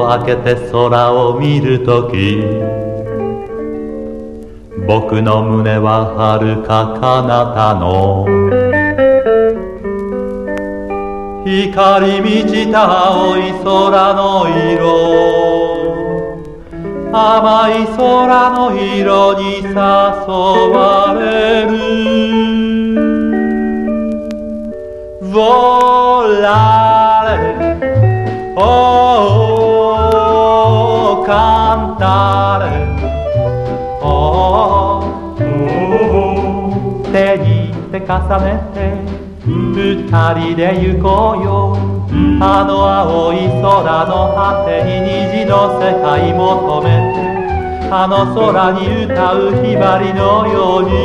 を開けて空を見るとき、僕の胸は遥か彼方の光満ちた青い空の色、甘い空の色に誘われる。Volare, oh, cantare, oh, 手に手重ねて二人で行こうよ。あの青い空の果てに虹の世界求めて、あの空に歌うひばりのように、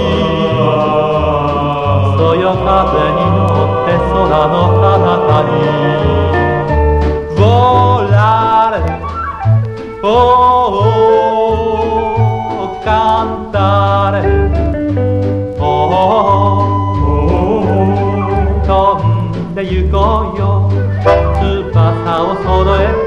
そよ風に乗って空の彼方に Volare, oh, cantare, oh, 飛んで行こうよ。翼を揃えて